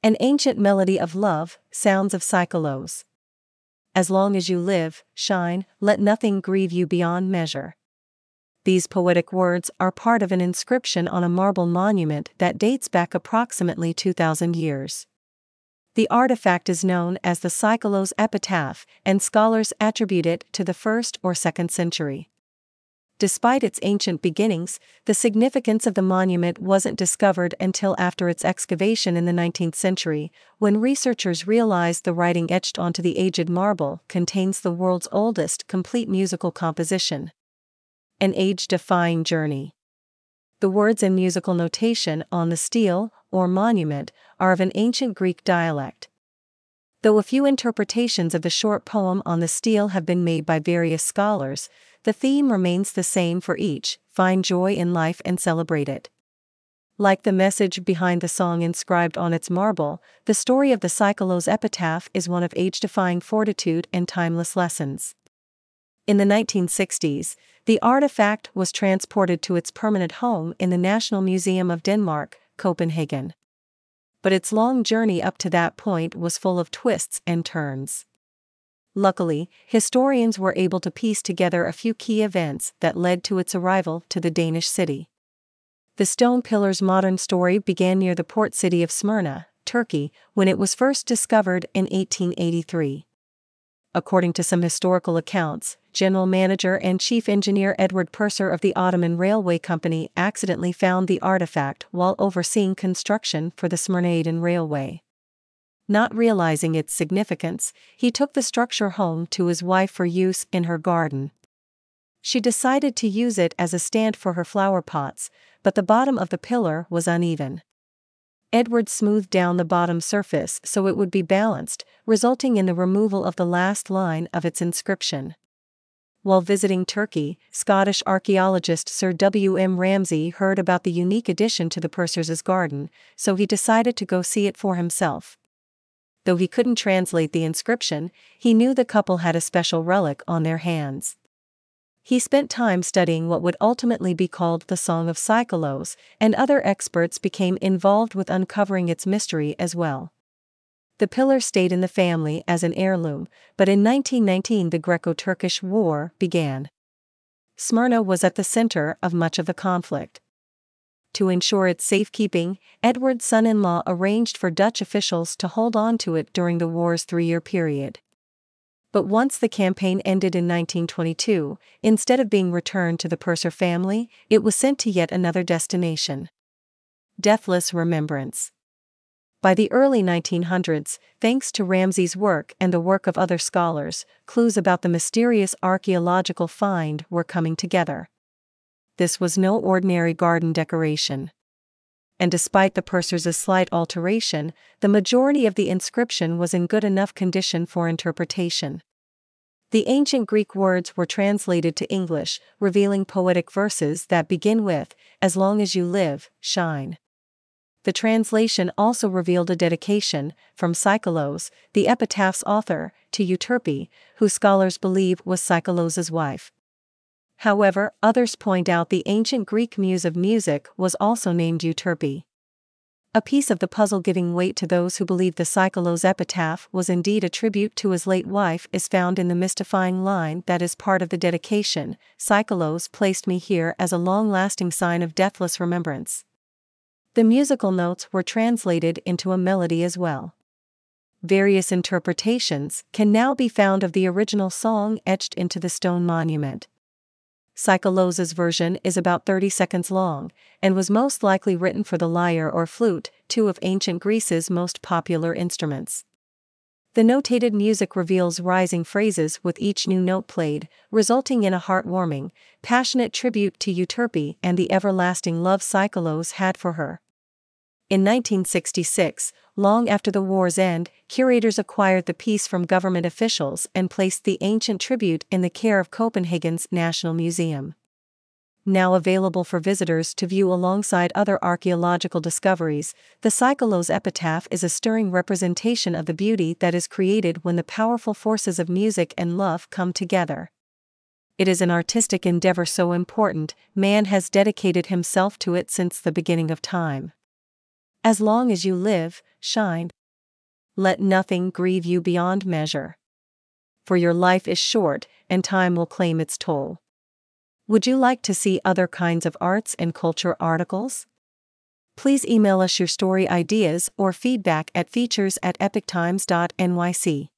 An ancient melody of love, sounds of Psycholoes. As long as you live, shine, let nothing grieve you beyond measure. These poetic words are part of an inscription on a marble monument that dates back approximately 2,000 years. The artifact is known as the Psycholoes epitaph, and scholars attribute it to the 1st or 2nd century. Despite its ancient beginnings, the significance of the monument wasn't discovered until after its excavation in the 19th century, when researchers realized the writing etched onto the aged marble contains the world's oldest complete musical composition. An age-defying journey. The words and musical notation on the stele, or monument, are of an ancient Greek dialect. Though a few interpretations of the short poem on the stele have been made by various scholars, the theme remains the same for each: find joy in life and celebrate it. Like the message behind the song inscribed on its marble, the story of the Psycholoes epitaph is one of age-defying fortitude and timeless lessons. In the 1960s, the artifact was transported to its permanent home in the National Museum of Denmark, Copenhagen. But its long journey up to that point was full of twists and turns. Luckily, historians were able to piece together a few key events that led to its arrival to the Danish city. The stone pillar's modern story began near the port city of Smyrna, Turkey, when it was first discovered in 1883. According to some historical accounts, General Manager and Chief Engineer Edward Purser of the Ottoman Railway Company accidentally found the artifact while overseeing construction for the Smyrnaidan Railway. Not realizing its significance, he took the structure home to his wife for use in her garden. She decided to use it as a stand for her flower pots, but the bottom of the pillar was uneven. Edward smoothed down the bottom surface so it would be balanced, resulting in the removal of the last line of its inscription. While visiting Turkey, Scottish archaeologist Sir W. M. Ramsay heard about the unique addition to the Pursers' garden, so he decided to go see it for himself. Though he couldn't translate the inscription, he knew the couple had a special relic on their hands. He spent time studying what would ultimately be called the Song of Psycholoes, and other experts became involved with uncovering its mystery as well. The pillar stayed in the family as an heirloom, but in 1919 the Greco-Turkish War began. Smyrna was at the center of much of the conflict. To ensure its safekeeping, Edward's son-in-law arranged for Dutch officials to hold on to it during the war's 3-year period. But once the campaign ended in 1922, instead of being returned to the Purser family, it was sent to yet another destination. Deathless remembrance. By the early 1900s, thanks to Ramsay's work and the work of other scholars, clues about the mysterious archaeological find were coming together. This was no ordinary garden decoration. And despite the Pursers' slight alteration, the majority of the inscription was in good enough condition for interpretation. The ancient Greek words were translated to English, revealing poetic verses that begin with, "As long as you live, shine." The translation also revealed a dedication, from Psycholoes, the epitaph's author, to Euterpe, who scholars believe was Psycholoes' wife. However, others point out the ancient Greek muse of music was also named Euterpe. A piece of the puzzle giving weight to those who believe the Psycholoes epitaph was indeed a tribute to his late wife is found in the mystifying line that is part of the dedication: "Psycholoes placed me here as a long-lasting sign of deathless remembrance." The musical notes were translated into a melody as well. Various interpretations can now be found of the original song etched into the stone monument. Psycholoes' version is about 30 seconds long, and was most likely written for the lyre or flute, two of ancient Greece's most popular instruments. The notated music reveals rising phrases with each new note played, resulting in a heartwarming, passionate tribute to Euterpe and the everlasting love Psycholoes had for her. In 1966, long after the war's end, curators acquired the piece from government officials and placed the ancient tribute in the care of Copenhagen's National Museum. Now available for visitors to view alongside other archaeological discoveries, the Psycholoes epitaph is a stirring representation of the beauty that is created when the powerful forces of music and love come together. It is an artistic endeavor so important, man has dedicated himself to it since the beginning of time. As long as you live, shine. Let nothing grieve you beyond measure. For your life is short, and time will claim its toll. Would you like to see other kinds of arts and culture articles? Please email us your story ideas or feedback at features@epochtimes.nyc.